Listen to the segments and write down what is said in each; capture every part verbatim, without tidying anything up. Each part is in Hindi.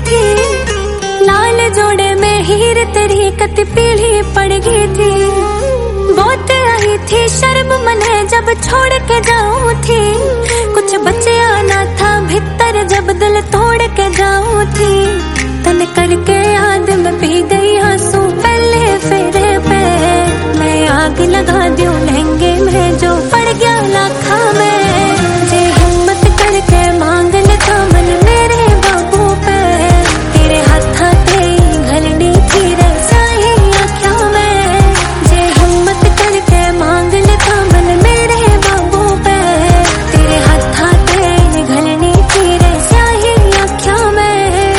थी, लाल जोड़े में हीर तेरी कति पीली पड़ गई थी। बहुत आई थी शर्म मने जब छोड़ के जाऊं थी, कुछ बचा ना था भीतर जब दिल तोड़ के जाऊं थी। तन करके याद में पी गई आंसू पहले फेरे पे, मैं आग लगा दूं लहंगे में जो पड़ गया लाखा में। जे हिम्मत करके मांग लेता मन मेरे बाबू पे, तेरे हाथा ते घलनी थी रे साही आँखों में। जे हिम्मत करके मांग लेता मन मेरे बाबू पे, तेरे हाथा ते घलनी थी रे साही आँखों में।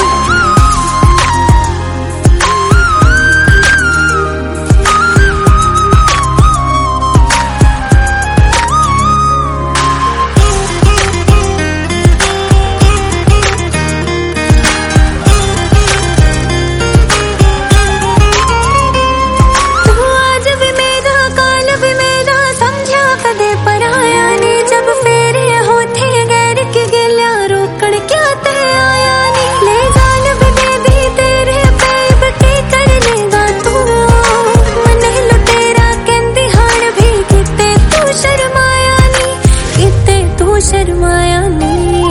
शर्माया नहीं,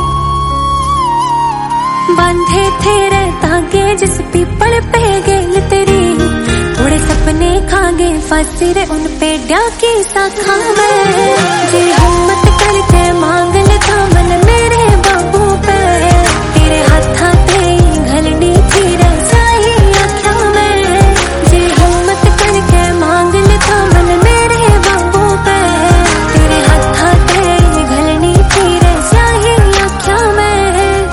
बांधे थे रे धागे जिस पीपल पे गेल तेरी, थोड़े सपने खा गए फांसी रे उन पे डा की शाखा में। जे हिम्मत करके मांग लेता मन मेरे बाबू पे, तेरे हाथा ते घलनी थी रे साही आँखों में। जे हिम्मत करके मांग लेता मन मेरे बाबू पे, तेरे हाथा ते घलनी थी रे साही आँखों में।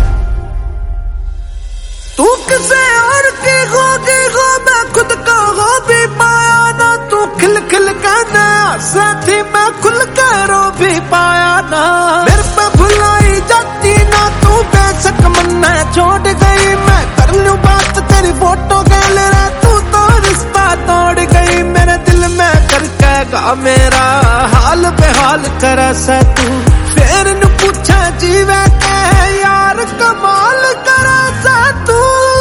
तू किसे और की होगी हो, मैं खुद का हो भी पाया ना। तू खिल खिल कहना साथी मैं खुल कर रो भी पाया ना। मेरे पे भुलाई जाती ना तू बेशक मन में छोड़ गई, मैं कर लूं बात तेरी फोटो गैलरी, तू तो रिश्ता तोड़ गई। मेरे दिल में करके गा मेरा हाल बेहाल करे से तू, फिर न पूछे जीवे के यार कमाल करे से तू।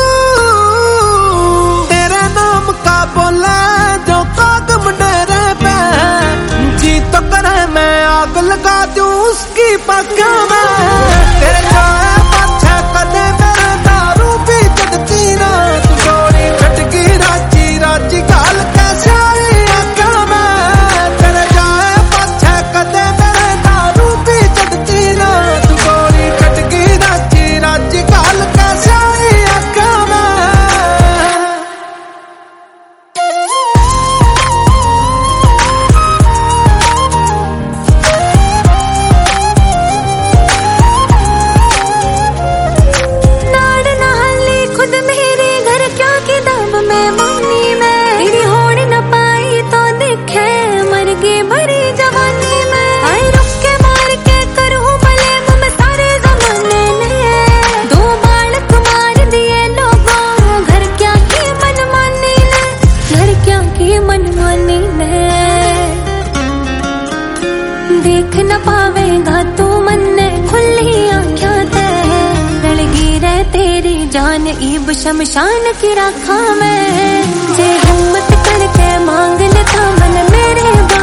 तेरे नाम का बोले जो काग मुंडेरे पे, जी तो करे मैं आग लगा दूं उसकी पक्का में। तेरे जाए पाछे कदे मेरे दारू भी जगती ना, तू गोरी छटकी राजी राजी गाल कैसे आई आँखों में। तेरे जाए पाछे कदे मेरे दारू भी जगती ना, तू गोरी छटकी राजी राजी गाल कैसे आई आँखों में। देख न पावेगा तू मन ने खुली आँखों ते, रलगी रे तेरी जान ईब शमशान की राखा में। जे हिम्मत करके मांग लेता मन मेरे